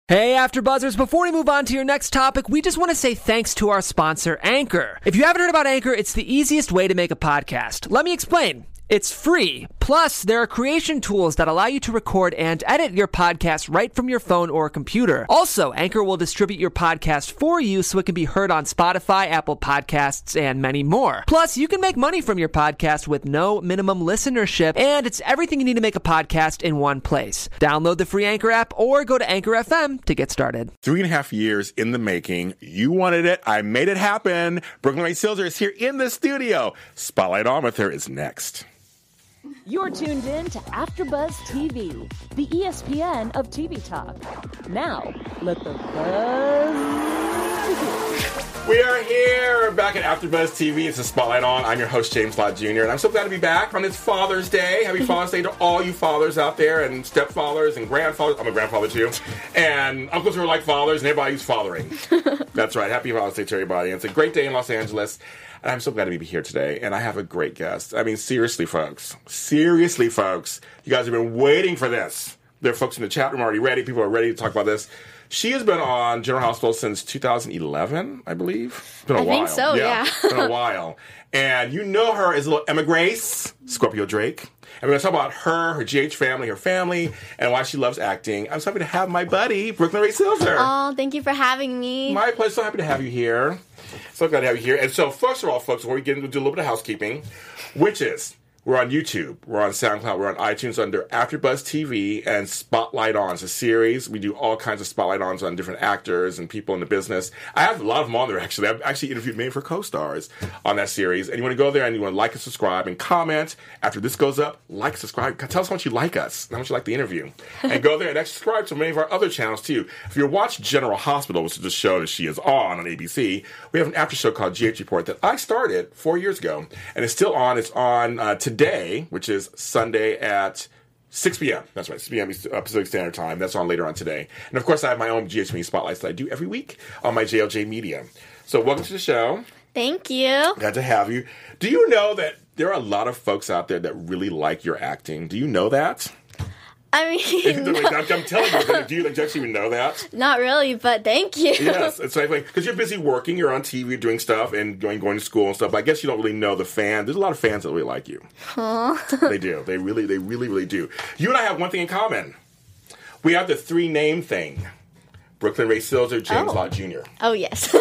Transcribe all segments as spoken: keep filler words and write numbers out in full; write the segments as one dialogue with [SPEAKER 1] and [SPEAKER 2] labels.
[SPEAKER 1] Hey, AfterBuzzers, before we move on to your next topic, we just want to say thanks to our sponsor, Anchor. If you haven't heard about Anchor, it's the easiest way to make a podcast. Let me explain. It's free. Plus, there are creation tools that allow you to record and edit your podcast right from your phone or computer. Also, Anchor will distribute your podcast for you so it can be heard on Spotify, Apple Podcasts, and many more. Plus, you can make money from your podcast with no minimum listenership, and it's everything you need to make a podcast in one place. Download the free Anchor app or go to Anchor F M to get started.
[SPEAKER 2] Three and a half years in the making. You wanted it. I made it happen. Brooklyn Ray Silzer is here in the studio. Spotlight On with her is next.
[SPEAKER 3] You're tuned in to AfterBuzz T V, the E S P N of T V talk. Now, let the buzz begin.
[SPEAKER 2] We are here back at AfterBuzz T V. It's a Spotlight On. I'm your host, James Lott Junior, and I'm so glad to be back on this Father's Day. Happy Father's Day to all you fathers out there, and stepfathers and grandfathers. I'm a grandfather too, and uncles who are like fathers, and everybody who's fathering. That's right. Happy Father's Day to everybody. It's a great day in Los Angeles. And I'm so glad to be here today, and I have a great guest. I mean, seriously, folks. Seriously, folks. You guys have been waiting for this. There are folks in the chat room already ready. People are ready to talk about this. She has been on General Hospital since two thousand eleven, I believe. It's been a
[SPEAKER 4] I
[SPEAKER 2] while.
[SPEAKER 4] think so, yeah.
[SPEAKER 2] It's been a while. And you know her as little Emma Grace, Scorpio Drake. And we're going to talk about her, her G H family, her family, and why she loves acting. I'm so happy to have my buddy, Brooklyn Ray Silzer.
[SPEAKER 4] Oh, thank you for having me.
[SPEAKER 2] My pleasure. So happy to have you here. So glad to have you here. And so, first of all, folks, before we get into do a little bit of housekeeping, which is we're on YouTube, we're on SoundCloud, we're on iTunes under AfterBuzz T V and Spotlight On. It's a series. We do all kinds of Spotlight Ons on different actors and people in the business. I have a lot of them on there, actually. I've actually interviewed many for co-stars on that series. And you want to go there and you want to like and subscribe and comment. After this goes up, like, subscribe. Tell us how much you like us, how much you like the interview. And go there and subscribe to many of our other channels, too. If you watch General Hospital, which is the show that she is on on A B C, we have an after show called G H Report that I started four years ago. And it's still on. It's on uh, today, which is Sunday at six p.m. That's right, six p.m. Pacific Standard Time. That's on later on today. And, of course, I have my own G H Media Spotlights that I do every week on my J L J Media. So welcome to the show.
[SPEAKER 4] Thank you.
[SPEAKER 2] Glad to have you. Do you know that there are a lot of folks out there that really like your acting? Do you know that?
[SPEAKER 4] I mean, no.
[SPEAKER 2] I'm, I'm telling you, do you actually even know that?
[SPEAKER 4] Not really, but thank you.
[SPEAKER 2] Yes, it's like, because you're busy working, you're on T V doing stuff and going, going to school and stuff, but I guess you don't really know the fan. There's a lot of fans that really like you.
[SPEAKER 4] Aww.
[SPEAKER 2] They do. They really, they really, really do. You and I have one thing in common. We have the three-name thing. Brooklyn Ray Silzer, James
[SPEAKER 4] oh.
[SPEAKER 2] Lott Junior
[SPEAKER 4] Oh, yes.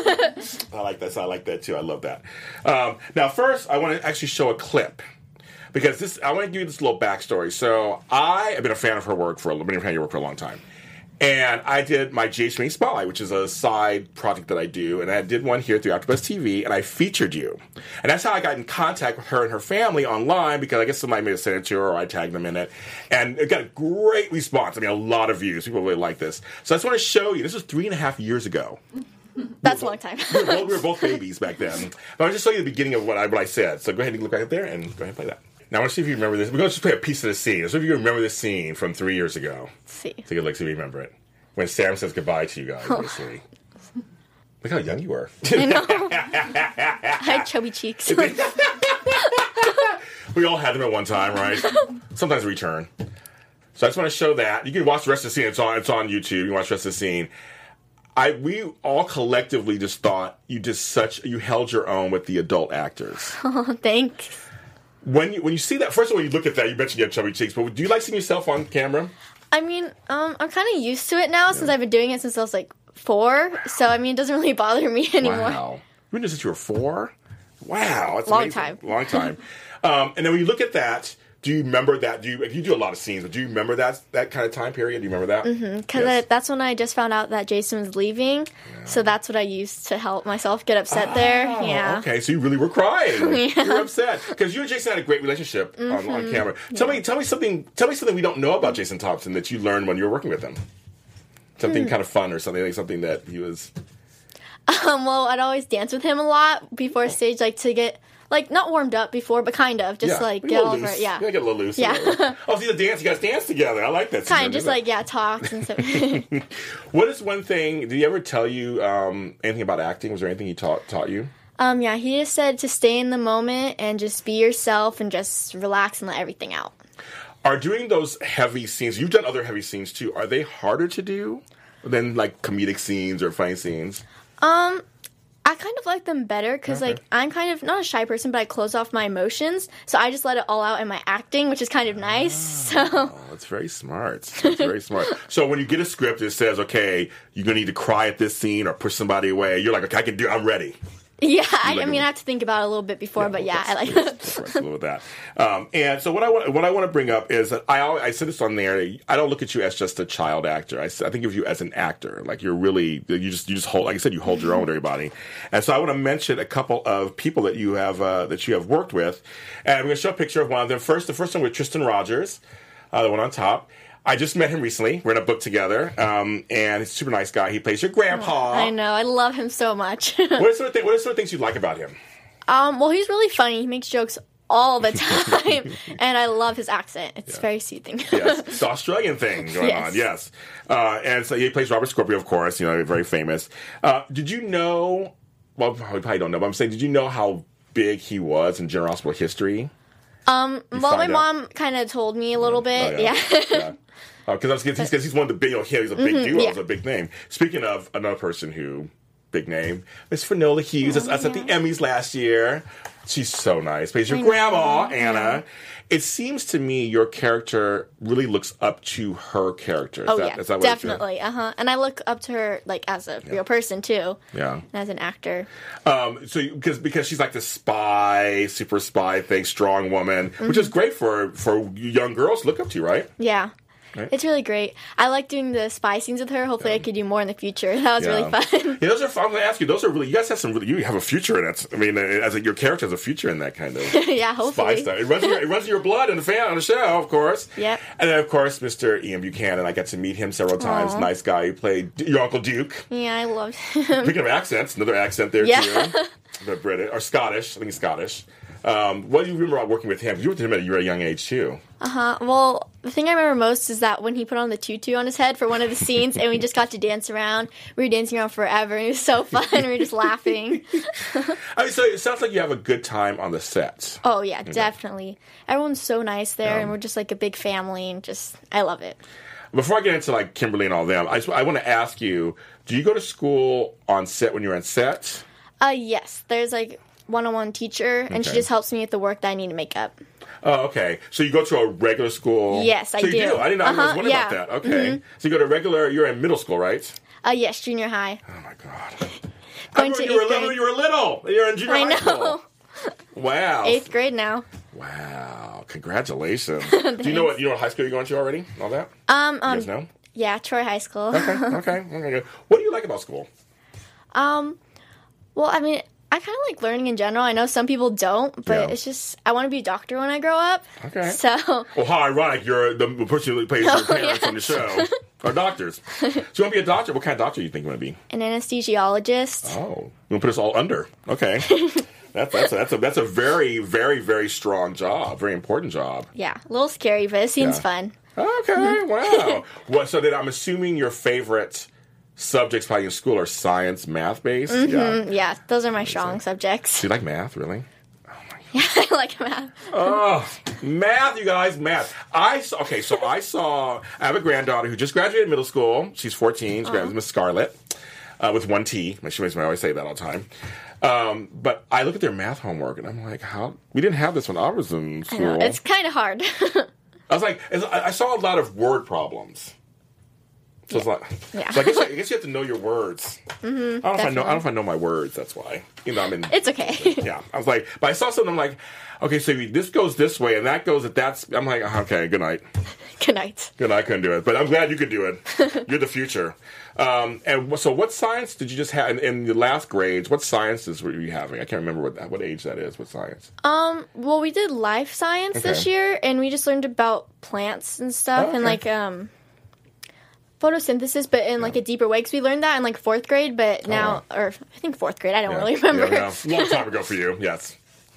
[SPEAKER 2] I like that. So I like that, too. I love that. Um, now, first, I want to actually show a clip. Because this, I want to give you this little backstory. So I have been a fan of her work for a, been a fan of your work for a long time, and I did my G H Media Spotlight, which is a side project that I do, and I did one here through AfterBuzz T V, and I featured you, and that's how I got in contact with her and her family online. Because I guess somebody may have sent it to her, or I tagged them in it, and it got a great response. I mean, a lot of views. People really like this. So I just want to show you. This was three and a half years ago.
[SPEAKER 4] That's
[SPEAKER 2] we
[SPEAKER 4] a long time.
[SPEAKER 2] we, were both, we were both babies back then. But I'll just show you the beginning of what I, what I said. So go ahead and look back there and go ahead and play that. Now, I want to see if you remember this. We're going to just play a piece of the scene. So if you remember this scene from three years ago.
[SPEAKER 4] Let's see.
[SPEAKER 2] Take a look, see if you remember it. When Sam says goodbye to you guys,
[SPEAKER 4] oh.
[SPEAKER 2] basically. Look how young you were.
[SPEAKER 4] I know. I had chubby cheeks.
[SPEAKER 2] We all had them at one time, right? Sometimes return. So I just want to show that. You can watch the rest of the scene. It's on, it's on YouTube. You can watch the rest of the scene. I, we all collectively just thought you did such, you held your own with the adult actors.
[SPEAKER 4] Oh, thanks.
[SPEAKER 2] When you when you see that, first of all, you look at that, you mentioned you have chubby cheeks, but do you like seeing yourself on camera?
[SPEAKER 4] I mean, um, I'm kind of used to it now yeah. since I've been doing it since I was like four. So, I mean, it doesn't really bother me anymore.
[SPEAKER 2] Wow. You've been doing this since you were four? Wow. That's
[SPEAKER 4] Long
[SPEAKER 2] amazing.
[SPEAKER 4] time.
[SPEAKER 2] Long time. um, and then when you look at that, do you remember that? Do you you do a lot of scenes, but do you remember that that kind of time period? Do you remember that?
[SPEAKER 4] Mm-hmm. Because yes. that's when I just found out that Jason was leaving. Yeah. So that's what I used to help myself get upset oh, there. Yeah.
[SPEAKER 2] Okay, so you really were crying.
[SPEAKER 4] Yeah.
[SPEAKER 2] You were upset because you and Jason had a great relationship mm-hmm. on, on camera. Tell yeah. me, tell me something. Tell me something we don't know about Jason Thompson that you learned when you were working with him. Something hmm. kind of fun or something like something that he was.
[SPEAKER 4] Um. Well, I'd always dance with him a lot before stage, like to get. Like, not warmed up before, but kind of. Just,
[SPEAKER 2] yeah.
[SPEAKER 4] like, get over it. Yeah.
[SPEAKER 2] Yeah, get a little loose.
[SPEAKER 4] Yeah.
[SPEAKER 2] Oh, see, the dance, you guys dance together. I like that.
[SPEAKER 4] Kind of just, like, yeah, talks and stuff.
[SPEAKER 2] What is one thing, did he ever tell you um, anything about acting? Was there anything he taught taught you?
[SPEAKER 4] Um, yeah, he just said to stay in the moment and just be yourself and just relax and let everything out.
[SPEAKER 2] Are doing those heavy scenes, you've done other heavy scenes, too, are they harder to do? than like comedic scenes or funny scenes?
[SPEAKER 4] Um, I kind of like them better because,
[SPEAKER 2] Okay.
[SPEAKER 4] like, I'm kind of not a shy person, but I close off my emotions, so I just let it all out in my acting, which is kind of nice. So,
[SPEAKER 2] Oh, that's very smart. That's very smart. So when you get a script that says, "Okay, you're gonna need to cry at this scene or push somebody away," you're like, "Okay, I can do. I'm ready."
[SPEAKER 4] yeah, I,
[SPEAKER 2] like
[SPEAKER 4] I mean,
[SPEAKER 2] it.
[SPEAKER 4] I have to think about it a little bit before, but yeah, I like
[SPEAKER 2] That's flexible with that. Um, and so what I want, what I want to bring up is that I, always, I said this on there. I don't look at you as just a child actor. I, s- I think of you as an actor. Like you're really, you just, you just hold, like I said, you hold your own with everybody. And so I want to mention a couple of people that you have, uh, that you have worked with. And I'm going to show a picture of one of them. First, the first one with Tristan Rogers, uh, the one on top. I just met him recently. We're in a book together, um, and he's a super nice guy. He plays your grandpa.
[SPEAKER 4] I know, I love him so much.
[SPEAKER 2] What are sort of thing, what are sort of things you like about him?
[SPEAKER 4] um, well, he's really funny. He makes jokes all the time, and I love his accent. It's very soothing.
[SPEAKER 2] Yes, it's the Australian thing going
[SPEAKER 4] Yes.
[SPEAKER 2] on. Yes, uh, and so he plays Robert Scorpio, of course. You know, very famous. Uh, did you know? Well, you probably don't know, but I'm saying, did you know how big he was in General Hospital history?
[SPEAKER 4] Um,
[SPEAKER 2] You
[SPEAKER 4] well, my
[SPEAKER 2] find out?
[SPEAKER 4] mom kind of told me a little bit.
[SPEAKER 2] Oh,
[SPEAKER 4] yeah.
[SPEAKER 2] yeah. Because he's, he's, he's one of the big, you know, he's a big duo,
[SPEAKER 4] Mm-hmm, yeah.
[SPEAKER 2] he's a big name. Speaking of another person who, big name, Miss Finola Hughes. That's us at the Emmys last year. She's so nice. Plays your
[SPEAKER 4] I
[SPEAKER 2] grandma,
[SPEAKER 4] know.
[SPEAKER 2] Anna. It seems to me your character really looks up to her character. Is
[SPEAKER 4] Oh
[SPEAKER 2] that,
[SPEAKER 4] yeah,
[SPEAKER 2] is that what it feels?
[SPEAKER 4] definitely. Uh huh. And I look up to her like as a real person too.
[SPEAKER 2] Yeah.
[SPEAKER 4] And as an actor.
[SPEAKER 2] Um, so because because she's like the spy, super spy thing, strong woman, which is great for for young girls to look up to, right?
[SPEAKER 4] Yeah.
[SPEAKER 2] Right.
[SPEAKER 4] It's really great. I like doing the spy scenes with her. Hopefully, I could do more in the future. That was really
[SPEAKER 2] Yeah.
[SPEAKER 4] fun.
[SPEAKER 2] Yeah, those are. I'm going to ask you. Those are really. You guys have some. Really, you have a future in it. I mean, as a, your character has a future in that kind of
[SPEAKER 4] yeah,
[SPEAKER 2] spy
[SPEAKER 4] hopefully.
[SPEAKER 2] stuff. It runs in your, it runs in your blood in the fan on the show, of course.
[SPEAKER 4] Yep.
[SPEAKER 2] And then of course, Mister Ian Buchanan. I got to meet him several times.
[SPEAKER 4] Aw.
[SPEAKER 2] Nice guy. He played your Uncle Duke.
[SPEAKER 4] Yeah, I loved him.
[SPEAKER 2] Speaking of accents, another accent there
[SPEAKER 4] Yeah.
[SPEAKER 2] too. The British or Scottish. I think he's Scottish. Um, what do you remember about working with him? You worked with him at you were a young age too.
[SPEAKER 4] Uh, well, the thing I remember most is that when he put on the tutu on his head for one of the scenes, and we just got to dance around. We were dancing around forever, and it was so fun. We were just laughing.
[SPEAKER 2] I mean, so it sounds like you have a good time on the set.
[SPEAKER 4] Oh yeah, definitely. Everyone's so nice there,
[SPEAKER 2] Yeah.
[SPEAKER 4] and we're just like a big family, and just I love it.
[SPEAKER 2] Before I get into like Kimberly and all them, I, just, I want to ask you: do you go to school on set when you're on set?
[SPEAKER 4] Uh, yes, there's like one-on-one teacher, and she
[SPEAKER 2] Okay.
[SPEAKER 4] just helps me with the work that I need to make up.
[SPEAKER 2] Oh, okay. So you go to a regular school?
[SPEAKER 4] Yes, I
[SPEAKER 2] so you
[SPEAKER 4] do.
[SPEAKER 2] I didn't know. I was
[SPEAKER 4] Uh-huh,
[SPEAKER 2] wondering
[SPEAKER 4] yeah.
[SPEAKER 2] about that. Okay. So you go to regular. You're in middle school, right?
[SPEAKER 4] Uh, yes, junior high.
[SPEAKER 2] Oh my god.
[SPEAKER 4] Going
[SPEAKER 2] I
[SPEAKER 4] to
[SPEAKER 2] remember you were
[SPEAKER 4] eighth
[SPEAKER 2] little.
[SPEAKER 4] grade.
[SPEAKER 2] You were little. You're in junior
[SPEAKER 4] I
[SPEAKER 2] high
[SPEAKER 4] know.
[SPEAKER 2] school. Wow.
[SPEAKER 4] Eighth grade now.
[SPEAKER 2] Wow. Congratulations. Do you know what you know what high school you're going to already? All that?
[SPEAKER 4] Um,
[SPEAKER 2] You
[SPEAKER 4] um,
[SPEAKER 2] guys know?
[SPEAKER 4] yeah, Troy High School.
[SPEAKER 2] Okay. Okay. Okay. Good. What do you like about school?
[SPEAKER 4] Um, well, I mean, I kind of like learning in general. I know some people don't, but
[SPEAKER 2] Yeah.
[SPEAKER 4] it's just I want to be a doctor when I grow up.
[SPEAKER 2] Okay.
[SPEAKER 4] So
[SPEAKER 2] Well, how ironic you're the person who plays your parents on the show are doctors. So you want to be a doctor? What kind of doctor do you think you want to be?
[SPEAKER 4] an anesthesiologist.
[SPEAKER 2] Oh, you want to put us all under? Okay. That's that's a, that's a that's a very very very strong job, very important job.
[SPEAKER 4] Yeah, a little scary, but it seems
[SPEAKER 2] Yeah.
[SPEAKER 4] fun.
[SPEAKER 2] Okay, wow. What? So then I'm assuming your favorite subjects probably in school are science, math based. Yeah.
[SPEAKER 4] Mm, yeah, those are my strong subjects.
[SPEAKER 2] Do you like math? Really?
[SPEAKER 4] Yeah, I like math.
[SPEAKER 2] Oh, math, you guys, math. I saw, okay, so I saw. I have a granddaughter who just graduated middle school. She's fourteen. She's graduated Miss Scarlett uh, with one T. She makes me always say that all the time. Um, but I look at their math homework and I'm like, how? We didn't have this when I was in
[SPEAKER 4] I
[SPEAKER 2] school.
[SPEAKER 4] know, it's kind of hard.
[SPEAKER 2] I was like, I I saw a lot of word problems. So it's like,
[SPEAKER 4] Yeah.
[SPEAKER 2] so I guess I guess you have to know your words. Mm-hmm, I don't know if I know. I don't know if I know my words. That's why. You know, I'm in.
[SPEAKER 4] It's okay.
[SPEAKER 2] Yeah, I was like, but I saw something. I'm like, okay, so this goes this way and that goes at that's. I'm like, okay, good night.
[SPEAKER 4] Good night.
[SPEAKER 2] Good night. I couldn't do it, but I'm glad you could do it. You're the future. Um, and so, what science did you just have in, in the last grades? What sciences were you having? I can't remember what what age that is. What science?
[SPEAKER 4] Um, well, we did life science this
[SPEAKER 2] Okay.
[SPEAKER 4] year, and we just learned about plants and stuff,
[SPEAKER 2] Oh,
[SPEAKER 4] and
[SPEAKER 2] okay.
[SPEAKER 4] like um, photosynthesis, but in like a deeper way. Because we learned that in like fourth grade, but now, or I think fourth grade. I don't really remember.
[SPEAKER 2] Yeah, yeah. Long time ago for you. Yes.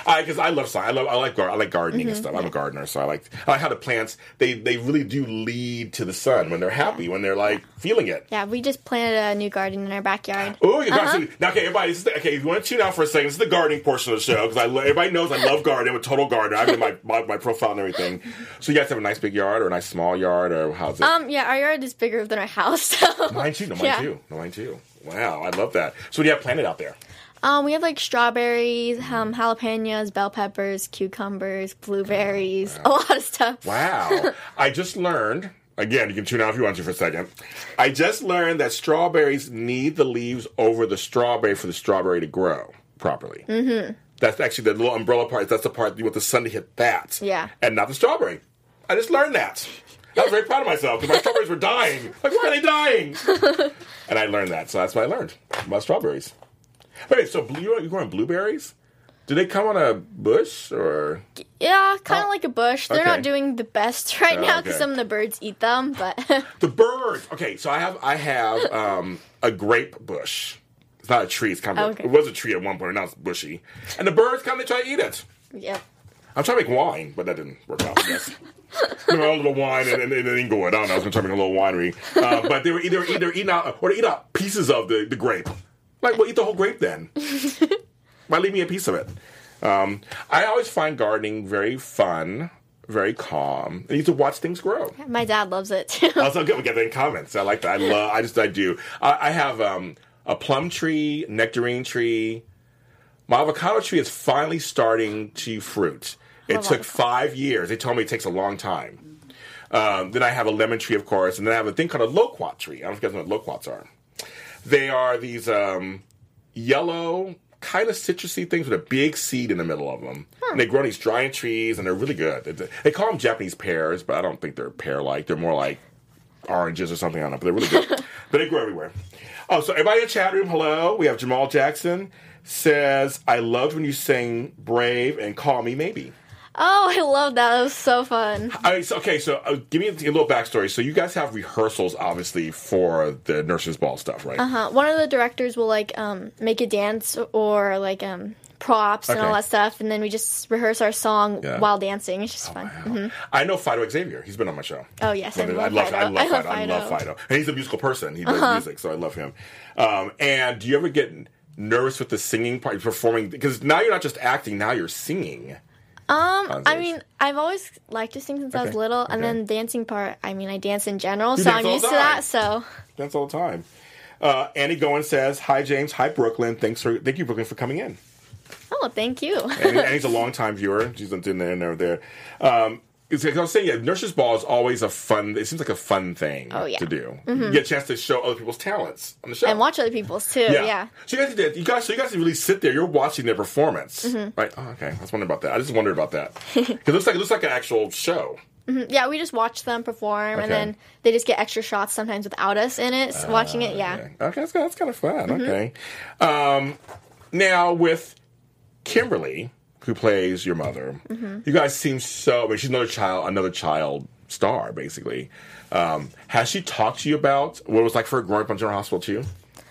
[SPEAKER 2] I because I love science. I love I like gar- I like gardening mm-hmm. and stuff. I'm a gardener, so I like I like how the plants they they really do lead to the sun when they're happy, when they're like feeling it.
[SPEAKER 4] Yeah, we just planted a new garden in our backyard.
[SPEAKER 2] Oh, you uh-huh. got now. Okay, everybody. This is the, okay, if you want to tune out for a second, this is the gardening portion of the show because I lo- everybody knows I love gardening. I'm a total gardener. I have my, my my profile and everything. So you guys have a nice big yard or a nice small yard or how's it?
[SPEAKER 4] Um, yeah, our yard is bigger than our house. So.
[SPEAKER 2] Mine too. No, mine yeah. too. No, mine too. Wow, I love that. So what do you have planted out there?
[SPEAKER 4] Um, we have like strawberries, um, jalapenos, bell peppers, cucumbers, blueberries, wow. a lot of stuff.
[SPEAKER 2] Wow. I just learned, again, you can tune out if you want to for a second. I just learned that strawberries need the leaves over the strawberry for the strawberry to grow properly. Mm-hmm. That's actually the little umbrella part. That's the part you want the sun to hit that.
[SPEAKER 4] Yeah.
[SPEAKER 2] And not the strawberry. I just learned that. I was very proud of myself because my strawberries were dying. Like, why are they dying? And I learned that. So that's what I learned about strawberries. Wait, so blue, you're growing blueberries? Do they come on a bush or?
[SPEAKER 4] Yeah, kind of
[SPEAKER 2] oh.
[SPEAKER 4] like a bush. They're
[SPEAKER 2] okay.
[SPEAKER 4] not doing the best right
[SPEAKER 2] oh,
[SPEAKER 4] now because
[SPEAKER 2] okay.
[SPEAKER 4] some of the birds eat them. But
[SPEAKER 2] the birds. Okay, so I have I have um, a grape bush. It's not a tree. It's kind of
[SPEAKER 4] okay.
[SPEAKER 2] it was a tree at one point, and now it's bushy. And the birds come and try to eat it.
[SPEAKER 4] Yep.
[SPEAKER 2] I'm trying to make wine, but that didn't work out. I guess. You know, a little wine in, in, in Inglewood. I don't know. I was going to try to make a little winery, uh, but they were either either eating out or they eat out pieces of the, the grape. Like, well, eat the whole grape then. Why leave me a piece of it? Um, I always find gardening very fun, very calm. And you get to watch things grow.
[SPEAKER 4] My dad loves it too.
[SPEAKER 2] Also, good. We get that in comments. I like that. I love. I just I do. I, I have um, a plum tree, nectarine tree. My avocado tree is finally starting to fruit. It took avocado. five years. They told me it takes a long time. Um, then I have a lemon tree, of course, and then I have a thing called a loquat tree. I don't know if you guys know what loquats are. They are these um, yellow, kind of citrusy things with a big seed in the middle of them. Huh. And they grow on these giant trees, and they're really good. They call them Japanese pears, but I don't think they're pear-like. They're more like oranges or something. I don't know, but they're really good. But they grow everywhere. Oh, so everybody in the chat room, hello. We have Jamal Jackson. Says, I loved when you sang Brave and Call Me Maybe.
[SPEAKER 4] Oh, I love that. That was so fun.
[SPEAKER 2] I, so, okay, so uh, give me a, a little backstory. So you guys have rehearsals, obviously, for the Nurses Ball stuff, right?
[SPEAKER 4] Uh-huh. One of the directors will, like, um, make a dance or, like, um, props and
[SPEAKER 2] okay.
[SPEAKER 4] all that stuff, and then we just rehearse our song yeah. while dancing. It's just
[SPEAKER 2] oh,
[SPEAKER 4] fun.
[SPEAKER 2] Wow.
[SPEAKER 4] Mm-hmm.
[SPEAKER 2] I know Fido Xavier. He's been on my show.
[SPEAKER 4] Oh, yes. I, I,
[SPEAKER 2] love,
[SPEAKER 4] I,
[SPEAKER 2] love,
[SPEAKER 4] Fido.
[SPEAKER 2] I love
[SPEAKER 4] I
[SPEAKER 2] Fido.
[SPEAKER 4] love Fido.
[SPEAKER 2] I love Fido. And he's a musical person. He does
[SPEAKER 4] uh-huh.
[SPEAKER 2] music, so I love him. Um, and do you ever get nervous with the singing part, performing? Because now you're not just acting, now you're singing.
[SPEAKER 4] Um, I mean, I've always liked to sing since okay. I was little, and
[SPEAKER 2] okay.
[SPEAKER 4] then dancing part, I mean, I dance in general,
[SPEAKER 2] you
[SPEAKER 4] so I'm used to that, so.
[SPEAKER 2] Dance all the time. Uh, Annie Goen says, hi, James. Hi, Brooklyn. Thanks for, thank you, Brooklyn, for coming in.
[SPEAKER 4] Oh, thank you.
[SPEAKER 2] Annie, Annie's a longtime viewer. She's in there and over there. Um, I was saying, yeah, Nurses Ball is always a fun, it seems like a fun thing
[SPEAKER 4] oh, yeah.
[SPEAKER 2] to do.
[SPEAKER 4] Mm-hmm.
[SPEAKER 2] You get a chance to show other people's talents on the show.
[SPEAKER 4] And watch other people's, too, yeah. yeah.
[SPEAKER 2] So you guys did, you guys, so you guys really sit there, you're watching their performance. Mm-hmm. Right? Oh, okay. I was wondering about that. I just wondered about that. Because it looks like, it looks like an actual show.
[SPEAKER 4] Mm-hmm. Yeah, we just watch them perform,
[SPEAKER 2] okay.
[SPEAKER 4] and then they just get extra shots sometimes without us in it, uh, watching it, yeah.
[SPEAKER 2] Okay, okay that's, that's kind of fun. Mm-hmm. Okay. Um, now, with Kimberly, who plays your mother, mm-hmm. you guys seem so, I mean, she's another child, another child star, basically. Um, has she talked to you about what it was like for her growing up on General Hospital, too?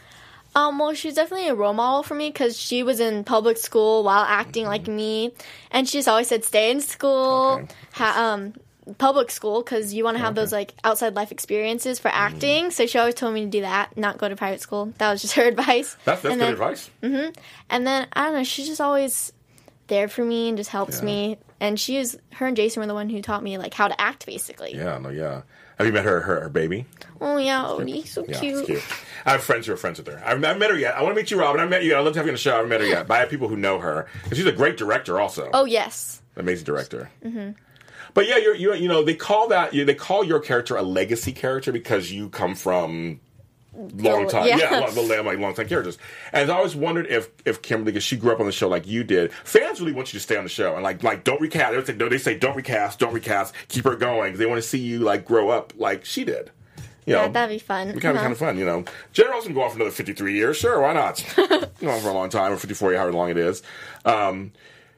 [SPEAKER 4] Um, well, she's definitely a role model for me because she was in public school while acting mm-hmm. like me, and she just always said, stay in school, okay. ha- um, public school, because you want to have okay. those, like, outside life experiences for acting, mm-hmm. so she always told me to do that, not go to private school. That was just her advice.
[SPEAKER 2] That's, that's
[SPEAKER 4] and
[SPEAKER 2] good
[SPEAKER 4] then,
[SPEAKER 2] advice.
[SPEAKER 4] Mm-hmm. And then, I don't know, she's just always there for me and just helps
[SPEAKER 2] yeah.
[SPEAKER 4] me, and she is, her and Jason were the one who taught me, like, how to act, basically.
[SPEAKER 2] Yeah, no, yeah. Have you met her, her, her baby?
[SPEAKER 4] Oh, yeah, Odie, so
[SPEAKER 2] yeah,
[SPEAKER 4] cute.
[SPEAKER 2] cute. I have friends who are friends with her. I've, I've met her yet. I want to meet you, Robin. I met you. I'd love to have you on the show. I haven't met her yet. But I have people who know her. Because she's a great director also.
[SPEAKER 4] Oh, yes.
[SPEAKER 2] Amazing director. Mm-hmm. But yeah, you're, you you know, they call that, they call your character a legacy character because you come from long time.
[SPEAKER 4] Yeah,
[SPEAKER 2] yeah long, like long time characters. And I always wondered if, if Kimberly, because she grew up on the show like you did, fans really want you to stay on the show. And like, like don't recast. They say, they say don't recast, don't recast, keep her going. Because they want to see you like grow up like she did. You
[SPEAKER 4] yeah,
[SPEAKER 2] know,
[SPEAKER 4] that'd be fun.
[SPEAKER 2] It'd be kind of, uh-huh. kind of fun, you know. General's can go on for another fifty-three years. Sure, why not? Go on for a long time, or fifty-four, however long it is. Um,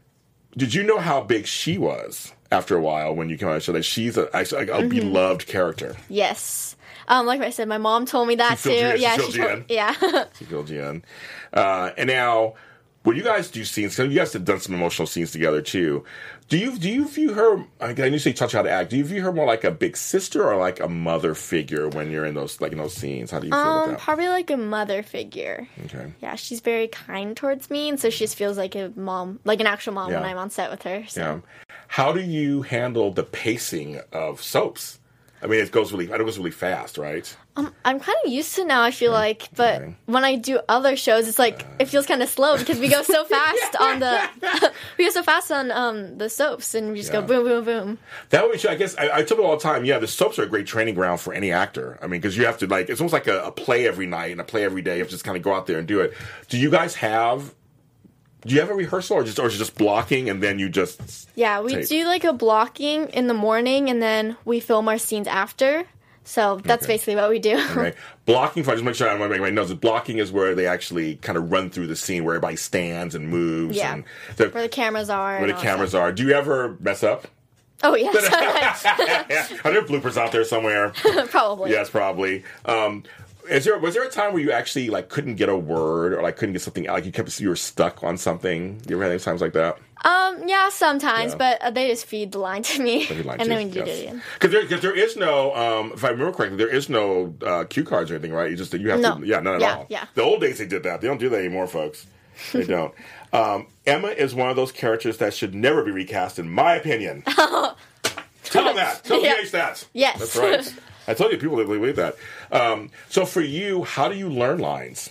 [SPEAKER 2] did you know how big she was after a while when you came on the show? That she's a, actually, like, a mm-hmm. beloved character.
[SPEAKER 4] Yes. Um, like I said, my mom told me that
[SPEAKER 2] she
[SPEAKER 4] too.
[SPEAKER 2] You,
[SPEAKER 4] yeah,
[SPEAKER 2] she filled
[SPEAKER 4] she
[SPEAKER 2] you
[SPEAKER 4] told,
[SPEAKER 2] in.
[SPEAKER 4] Yeah.
[SPEAKER 2] She filled you in. Uh, and now, when you guys do scenes, because you guys have done some emotional scenes together too. Do you do you view her? I know you say you touch how to act. Do you view her more like a big sister or like a mother figure when you're in those like in those scenes? How do you feel
[SPEAKER 4] Um,
[SPEAKER 2] about that?
[SPEAKER 4] probably like a mother figure.
[SPEAKER 2] Okay.
[SPEAKER 4] Yeah, she's very kind towards me, and so she just feels like a mom, like an actual mom
[SPEAKER 2] Yeah.
[SPEAKER 4] when I'm on set with her. So.
[SPEAKER 2] Yeah. How do you handle the pacing of soaps? I mean, it goes really. I know it goes really fast, right?
[SPEAKER 4] Um, I'm kind of used to now, I feel like, but
[SPEAKER 2] Okay.
[SPEAKER 4] when I do other shows, it's like it feels kind of slow because we go so fast on the we go so fast on um the soaps, and we just
[SPEAKER 2] Yeah.
[SPEAKER 4] go boom, boom, boom.
[SPEAKER 2] That way, I guess I, I tell people all the time. Yeah, the soaps are a great training ground for any actor. I mean, because you have to like it's almost like a, a play every night and a play every day. You have to just kind of go out there and do it. Do you guys have? Do you have a rehearsal or just or is it just blocking and then you just?
[SPEAKER 4] Yeah, we
[SPEAKER 2] Tape.
[SPEAKER 4] do like a blocking in the morning, and then we film our scenes after. So that's
[SPEAKER 2] Okay.
[SPEAKER 4] basically what we do.
[SPEAKER 2] Okay. Blocking, if I just make sure I want to make my notes, blocking is where they actually kind of run through the scene where everybody stands and moves.
[SPEAKER 4] Yeah.
[SPEAKER 2] And the,
[SPEAKER 4] Where the cameras are.
[SPEAKER 2] where
[SPEAKER 4] and
[SPEAKER 2] the
[SPEAKER 4] all
[SPEAKER 2] cameras
[SPEAKER 4] that.
[SPEAKER 2] are. Do you ever mess up?
[SPEAKER 4] Oh, yeah.
[SPEAKER 2] yeah. Are there bloopers out there somewhere?
[SPEAKER 4] Probably.
[SPEAKER 2] Yes, probably. Um, is there was there a time where you actually like couldn't get a word or like couldn't get something like you kept you were stuck on something? You ever had any times like that?
[SPEAKER 4] Um, yeah, sometimes,
[SPEAKER 2] Yeah.
[SPEAKER 4] but uh, they just feed the line to me,
[SPEAKER 2] Every line
[SPEAKER 4] and then
[SPEAKER 2] too,
[SPEAKER 4] we do
[SPEAKER 2] yes.
[SPEAKER 4] it again.
[SPEAKER 2] Because there, cause there is no, um, if I remember correctly, there is no uh, cue cards or anything, right? You just you have
[SPEAKER 4] No.
[SPEAKER 2] to, yeah, none at
[SPEAKER 4] Yeah,
[SPEAKER 2] all.
[SPEAKER 4] yeah.
[SPEAKER 2] The old days they did that. They don't do that anymore, folks. They don't. Um, Emma is one of those characters that should never be recast, in my opinion. Tell them that. Tell
[SPEAKER 4] Yeah.
[SPEAKER 2] P H that.
[SPEAKER 4] Yes.
[SPEAKER 2] That's right. I told you, people believe that. Um, so for you, how do you learn lines?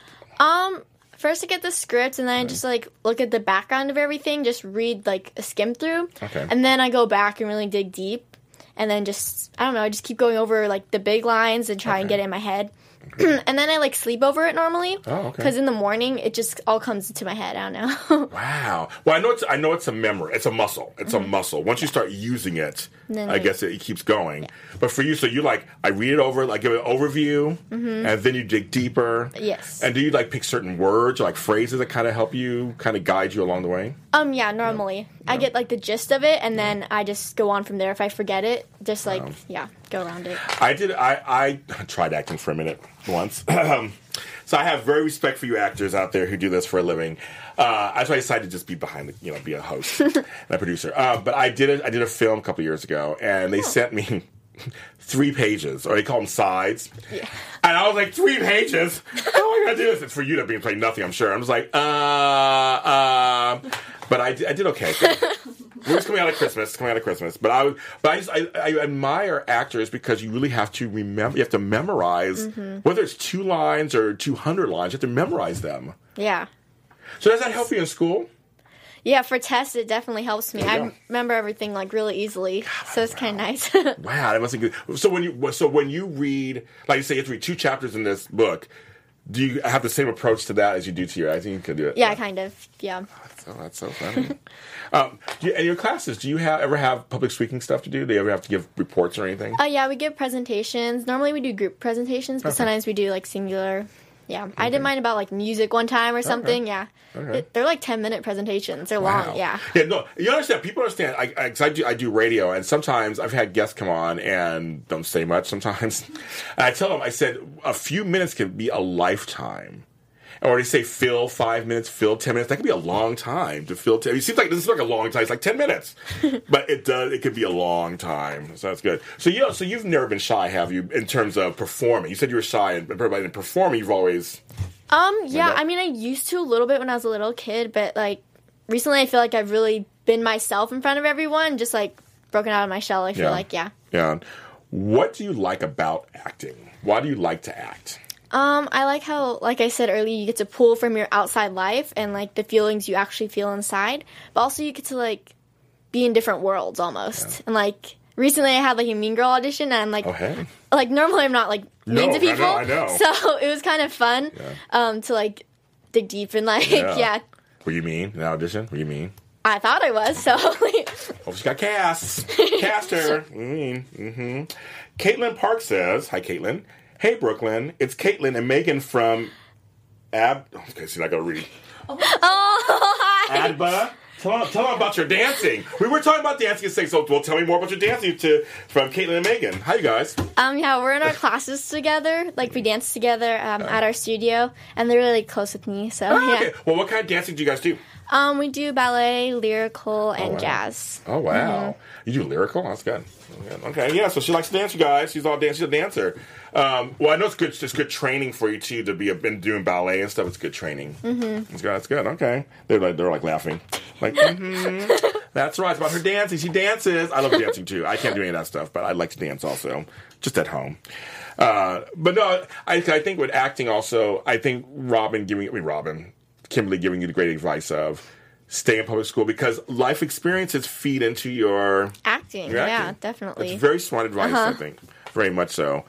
[SPEAKER 4] Um, first I get the script, and then I just like look at the background of everything, just read like a skim through,
[SPEAKER 2] Okay.
[SPEAKER 4] and then I go back and really dig deep, and then just I don't know, I just keep going over like the big lines and try and
[SPEAKER 2] Okay.
[SPEAKER 4] get it in my head. And then I like sleep over it normally.
[SPEAKER 2] Oh, okay.
[SPEAKER 4] Because in the morning it just all comes into my head. I don't know.
[SPEAKER 2] Wow. Well, I know it's I know it's a memory. It's a muscle. It's a muscle. Once you start using it,
[SPEAKER 4] Then
[SPEAKER 2] I
[SPEAKER 4] you-
[SPEAKER 2] guess it, it keeps going. But for you, so you like I read it over, like give an overview, and then you dig deeper.
[SPEAKER 4] Yes.
[SPEAKER 2] And do you like pick certain words or like phrases that kind of help you, kind of guide you along the way?
[SPEAKER 4] Um, yeah, normally I get like the gist of it, and then I just go on from there. If I forget it, just like yeah, go around it.
[SPEAKER 2] I did. I, I tried acting for a minute once. So I have very respect for you actors out there who do this for a living. Uh, that's why I decided to just be behind the, you know, be a host and a producer. Uh, but I did a, I did a film a couple years ago, and they sent me three pages, or they call them sides.
[SPEAKER 4] Yeah.
[SPEAKER 2] And I was like, three pages? How am I going to do this? It's for you to be playing nothing, I'm sure. I was like, uh, uh. But I, I did okay. It was coming out of Christmas, coming out of Christmas. But I, but I, just, I, I admire actors because you really have to remember. You have to memorize whether it's two lines or two hundred lines. You have to memorize them.
[SPEAKER 4] Yeah.
[SPEAKER 2] So does that help you in school?
[SPEAKER 4] Yeah, for tests, it definitely helps me.
[SPEAKER 2] There you
[SPEAKER 4] I
[SPEAKER 2] go.
[SPEAKER 4] remember everything like really easily, so it's kind of nice.
[SPEAKER 2] Wow, that must be good. So when you so when you read, like you say, you have to read two chapters in this book. Do you have the same approach to that as you do to your acting? You could do it.
[SPEAKER 4] Yeah, kind of. Yeah.
[SPEAKER 2] So that's so funny. um, do you, in your classes, do you have ever have public speaking stuff to do? Do you ever have to give reports or anything?
[SPEAKER 4] Uh, yeah, we give presentations. Normally we do group presentations, but
[SPEAKER 2] Okay.
[SPEAKER 4] sometimes we do like singular. Yeah, I didn't mind about like music one time or something. Yeah,
[SPEAKER 2] Okay.
[SPEAKER 4] It- they're like ten minute presentations. They're
[SPEAKER 2] Wow.
[SPEAKER 4] long. Yeah.
[SPEAKER 2] Yeah, no, you understand. People understand. I, I, 'cause I, do, I do radio, and sometimes I've had guests come on and don't say much sometimes. And I tell them, I said, a few minutes can be a lifetime. Or they say fill five minutes, fill ten minutes. That could be a long time to fill. Ten, it seems like this is like a long time. It's like ten minutes, but it does. It could be a long time. So that's good. So you know, so you've never been shy, have you? In terms of performing, you said you were shy, and but in performing, you've always.
[SPEAKER 4] Um. Yeah.
[SPEAKER 2] that-
[SPEAKER 4] I mean, I used to a little bit when I was a little kid, but like recently, I feel like I've really been myself in front of everyone, just like broken out of my shell. I feel
[SPEAKER 2] Yeah.
[SPEAKER 4] like yeah.
[SPEAKER 2] Yeah. What do you like about acting? Why do you like to act?
[SPEAKER 4] Um, I like how, like I said earlier, you get to pull from your outside life and like the feelings you actually feel inside, but also you get to like be in different worlds almost. And like recently, I had like a Mean Girl audition, and I'm like,
[SPEAKER 2] Oh, hey.
[SPEAKER 4] like normally I'm not like
[SPEAKER 2] No,
[SPEAKER 4] mean to
[SPEAKER 2] I know,
[SPEAKER 4] people,
[SPEAKER 2] I know.
[SPEAKER 4] so it was kind of fun, um, to like dig deep and like
[SPEAKER 2] Yeah.
[SPEAKER 4] yeah.
[SPEAKER 2] Were you mean in the audition? Were you mean?
[SPEAKER 4] I thought I was so.
[SPEAKER 2] Oh, she got cast. Cast her. Mm, mm-hmm. Caitlin Park says, hi, Caitlin. Hey, Brooklyn. It's Caitlin and Megan from Ab... Okay, see, I got to read.
[SPEAKER 4] Oh, hi.
[SPEAKER 2] Adba Tell them, tell them about your dancing. We were talking about dancing and saying, so well, tell me more about your dancing to from Caitlin and Megan. Hi, you guys.
[SPEAKER 4] Um, yeah, we're in our classes together. Like, we dance together um, at our studio, and they're really close with me, so,
[SPEAKER 2] Oh,
[SPEAKER 4] yeah.
[SPEAKER 2] okay. Well, what kind of dancing do you guys do?
[SPEAKER 4] Um, we do ballet, lyrical, and
[SPEAKER 2] wow.
[SPEAKER 4] jazz.
[SPEAKER 2] Oh, wow. You do lyrical? That's good. Okay, yeah, so she likes to dance, you guys. She's all dance. She's a dancer. Um, well, I know it's good. It's good training for you, too, to be a, been doing ballet and stuff. It's good training. Mm-hmm. That's good. That's good. Okay. They're like, they're like laughing. Like, mm-hmm. That's right. It's about her dancing. She dances. I love dancing, too. I can't do any of that stuff, but I like to dance also, just at home. Uh, but no, I, I think with acting also, I think Robin giving, I mean, Robin, Kimberly giving you the great advice of stay in public school because life experiences feed into your
[SPEAKER 4] Acting,
[SPEAKER 2] your
[SPEAKER 4] yeah,
[SPEAKER 2] acting.
[SPEAKER 4] definitely.
[SPEAKER 2] It's very smart advice,
[SPEAKER 4] Uh-huh.
[SPEAKER 2] I think. Very much so.